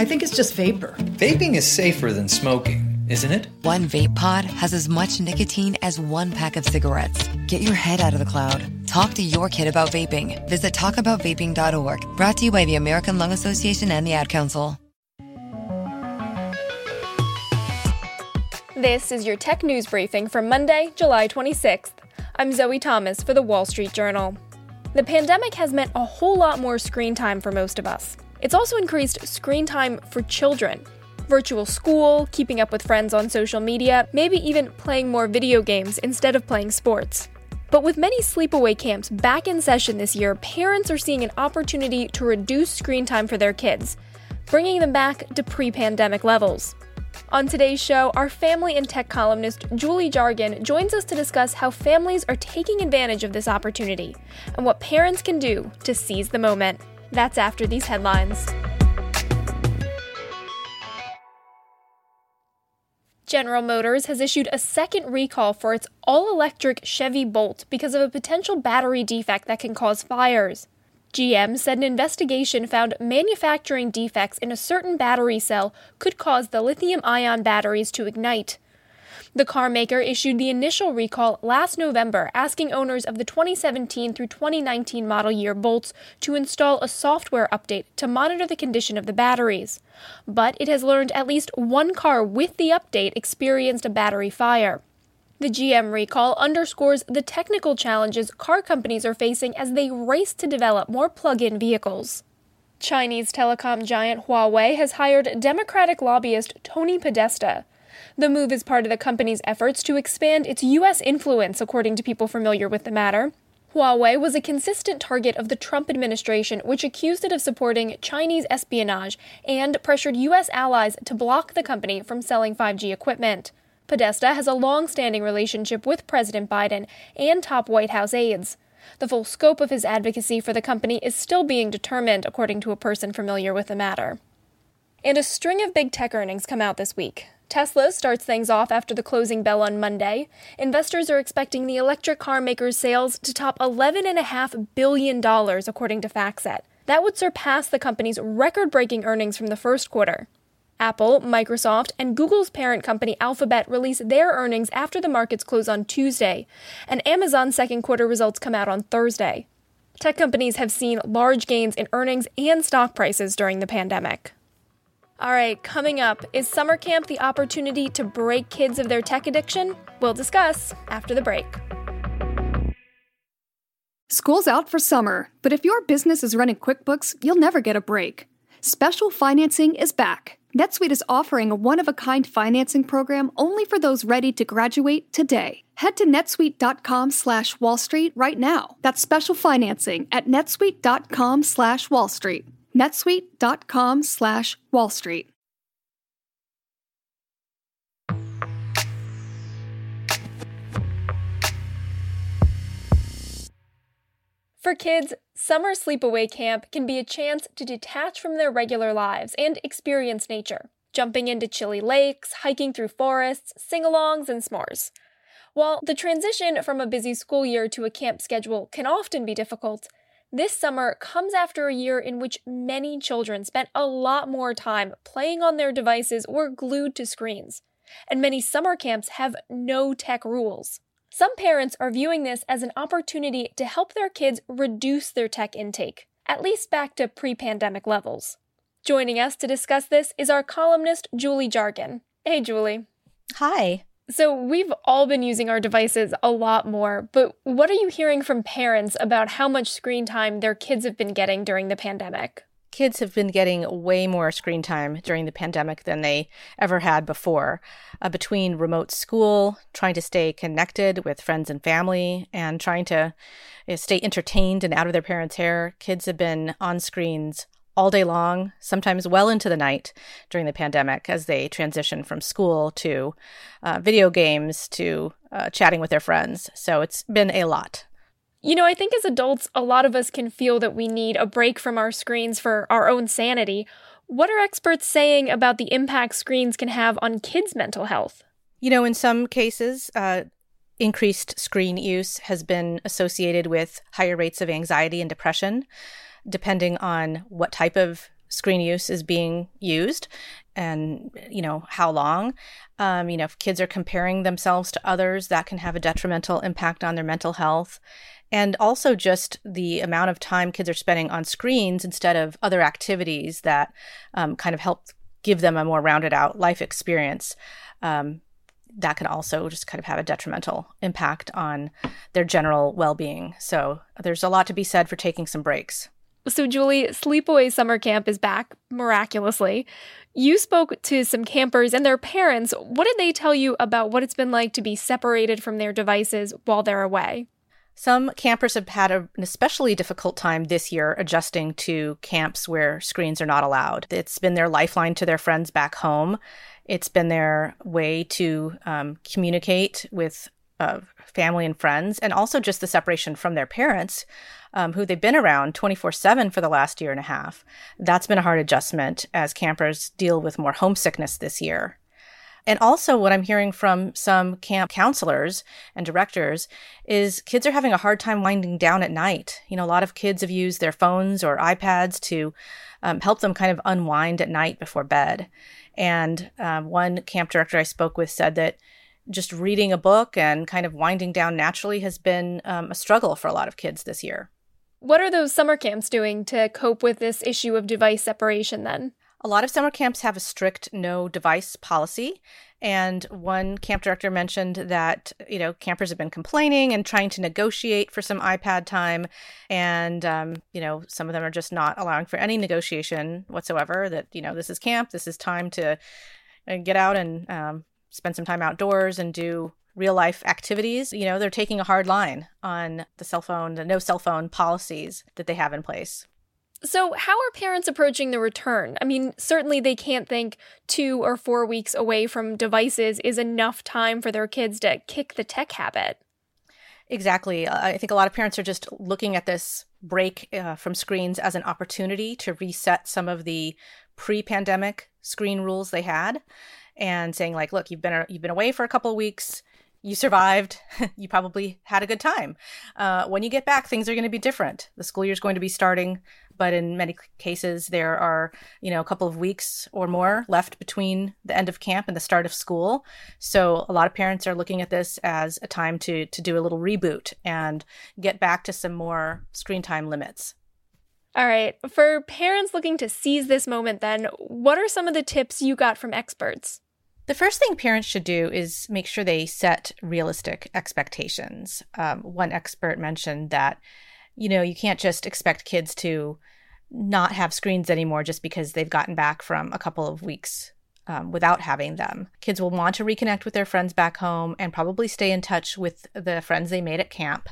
I think it's just vapor. Vaping is safer than smoking, isn't it? One vape pod has as much nicotine as one pack of cigarettes. Get your head out of the cloud. Talk to your kid about vaping. Visit talkaboutvaping.org. Brought to you by the American Lung Association and the Ad Council. This is your tech news briefing for Monday, July 26th. I'm Zoe Thomas for the Wall Street Journal. The pandemic has meant a whole lot more screen time for most of us. It's also increased screen time for children. Virtual school, keeping up with friends on social media, maybe even playing more video games instead of playing sports. But with many sleepaway camps back in session this year, parents are seeing an opportunity to reduce screen time for their kids, bringing them back to pre-pandemic levels. On today's show, our family and tech columnist Julie Jargon joins us to discuss how families are taking advantage of this opportunity and what parents can do to seize the moment. That's after these headlines. General Motors has issued a second recall for its all-electric Chevy Bolt because of a potential battery defect that can cause fires. GM said an investigation found manufacturing defects in a certain battery cell could cause the lithium-ion batteries to ignite. The car maker issued the initial recall last November, asking owners of the 2017 through 2019 model year Bolts to install a software update to monitor the condition of the batteries. But it has learned at least one car with the update experienced a battery fire. The GM recall underscores the technical challenges car companies are facing as they race to develop more plug-in vehicles. Chinese telecom giant Huawei has hired Democratic lobbyist Tony Podesta. The move is part of the company's efforts to expand its U.S. influence, according to people familiar with the matter. Huawei was a consistent target of the Trump administration, which accused it of supporting Chinese espionage and pressured U.S. allies to block the company from selling 5G equipment. Podesta has a long-standing relationship with President Biden and top White House aides. The full scope of his advocacy for the company is still being determined, according to a person familiar with the matter. And a string of big tech earnings come out this week. Tesla starts things off after the closing bell on Monday. Investors are expecting the electric car maker's sales to top $11.5 billion, according to FactSet. That would surpass the company's record-breaking earnings from the first quarter. Apple, Microsoft, and Google's parent company Alphabet release their earnings after the markets close on Tuesday, and Amazon's second quarter results come out on Thursday. Tech companies have seen large gains in earnings and stock prices during the pandemic. All right, coming up, is summer camp the opportunity to break kids of their tech addiction? We'll discuss after the break. School's out for summer, but if your business is running QuickBooks, you'll never get a break. Special financing is back. NetSuite is offering a one-of-a-kind financing program only for those ready to graduate today. Head to netsuite.com/wallstreet right now. That's special financing at netsuite.com/wallstreet. netsuite.com/wallstreet. For kids, summer sleepaway camp can be a chance to detach from their regular lives and experience nature, jumping into chilly lakes, hiking through forests, sing-alongs, and s'mores. While the transition from a busy school year to a camp schedule can often be difficult, this summer comes after a year in which many children spent a lot more time playing on their devices or glued to screens, and many summer camps have no tech rules. Some parents are viewing this as an opportunity to help their kids reduce their tech intake, at least back to pre-pandemic levels. Joining us to discuss this is our columnist, Julie Jargon. Hey, Julie. Hi. So we've all been using our devices a lot more, but what are you hearing from parents about how much screen time their kids have been getting during the pandemic? Kids have been getting way more screen time during the pandemic than they ever had before. Between remote school, trying to stay connected with friends and family, and trying to stay entertained and out of their parents' hair, kids have been on screens all day long, sometimes well into the night during the pandemic as they transition from school to video games to chatting with their friends. So it's been a lot. You know, I think as adults, a lot of us can feel that we need a break from our screens for our own sanity. What are experts saying about the impact screens can have on kids' mental health? You know, in some cases, increased screen use has been associated with higher rates of anxiety and depression, depending on what type of screen use is being used and, how long. If kids are comparing themselves to others, that can have a detrimental impact on their mental health. And also just the amount of time kids are spending on screens instead of other activities that kind of help give them a more rounded out life experience. That can also just kind of have a detrimental impact on their general well-being. So there's a lot to be said for taking some breaks. So Julie, Sleepaway Summer Camp is back miraculously. You spoke to some campers and their parents. What did they tell you about what it's been like to be separated from their devices while they're away? Some campers have had an especially difficult time this year adjusting to camps where screens are not allowed. It's been their lifeline to their friends back home. It's been their way to communicate with family and friends, and also just the separation from their parents, who they've been around 24/7 for the last year and a half. That's been a hard adjustment as campers deal with more homesickness this year. And also what I'm hearing from some camp counselors and directors is kids are having a hard time winding down at night. A lot of kids have used their phones or iPads to help them kind of unwind at night before bed. And one camp director I spoke with said that just reading a book and kind of winding down naturally has been a struggle for a lot of kids this year. What are those summer camps doing to cope with this issue of device separation then? A lot of summer camps have a strict no device policy. And one camp director mentioned that, campers have been complaining and trying to negotiate for some iPad time. And, some of them are just not allowing for any negotiation whatsoever, that, this is camp, this is time to get out and spend some time outdoors and do real life activities. They're taking a hard line on the no cell phone policies that they have in place. So how are parents approaching the return? I mean, certainly they can't think 2 or 4 weeks away from devices is enough time for their kids to kick the tech habit. Exactly. I think a lot of parents are just looking at this break from screens as an opportunity to reset some of the pre-pandemic screen rules they had, and saying like, look, you've been away for a couple of weeks. You survived. You probably had a good time. When you get back, things are going to be different. The school year is going to be starting, but in many cases, there are, a couple of weeks or more left between the end of camp and the start of school. So a lot of parents are looking at this as a time to do a little reboot and get back to some more screen time limits. All right. For parents looking to seize this moment, then, what are some of the tips you got from experts? The first thing parents should do is make sure they set realistic expectations. One expert mentioned that, you can't just expect kids to not have screens anymore just because they've gotten back from a couple of weeks without having them. Kids will want to reconnect with their friends back home and probably stay in touch with the friends they made at camp.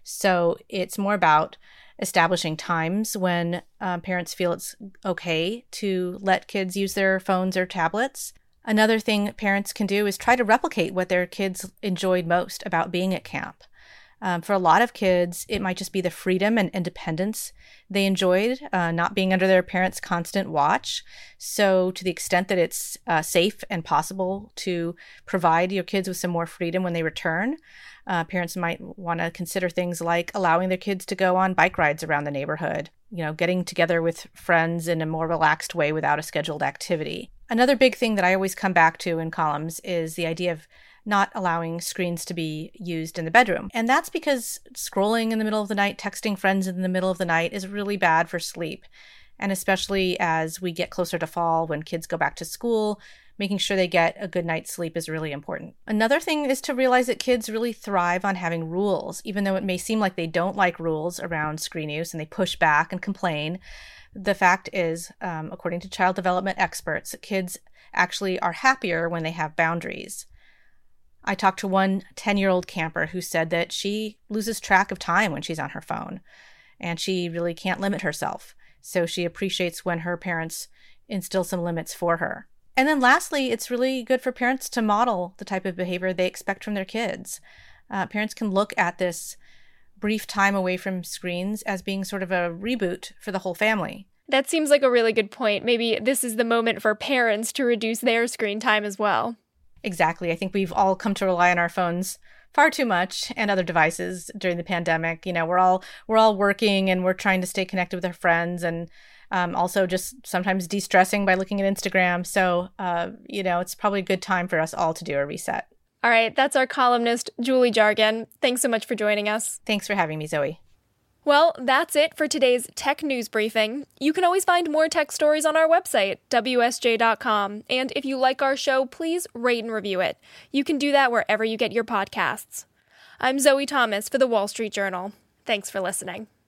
So it's more about establishing times when parents feel it's okay to let kids use their phones or tablets. Another thing parents can do is try to replicate what their kids enjoyed most about being at camp. For a lot of kids, it might just be the freedom and independence they enjoyed, not being under their parents' constant watch. So to the extent that it's safe and possible to provide your kids with some more freedom when they return, parents might want to consider things like allowing their kids to go on bike rides around the neighborhood, getting together with friends in a more relaxed way without a scheduled activity. Another big thing that I always come back to in columns is the idea of not allowing screens to be used in the bedroom. And that's because scrolling in the middle of the night, texting friends in the middle of the night is really bad for sleep. And especially as we get closer to fall, when kids go back to school, making sure they get a good night's sleep is really important. Another thing is to realize that kids really thrive on having rules, even though it may seem like they don't like rules around screen use and they push back and complain. The fact is, according to child development experts, kids actually are happier when they have boundaries. I talked to one 10-year-old camper who said that she loses track of time when she's on her phone, and she really can't limit herself. So she appreciates when her parents instill some limits for her. And then lastly, it's really good for parents to model the type of behavior they expect from their kids. Parents can look at this brief time away from screens as being sort of a reboot for the whole family. That seems like a really good point. Maybe this is the moment for parents to reduce their screen time as well. Exactly. I think we've all come to rely on our phones far too much and other devices during the pandemic. We're all working and we're trying to stay connected with our friends, and Also just sometimes de-stressing by looking at Instagram. So, it's probably a good time for us all to do a reset. All right, that's our columnist, Julie Jargon. Thanks so much for joining us. Thanks for having me, Zoe. Well, that's it for today's Tech News Briefing. You can always find more tech stories on our website, WSJ.com. And if you like our show, please rate and review it. You can do that wherever you get your podcasts. I'm Zoe Thomas for The Wall Street Journal. Thanks for listening.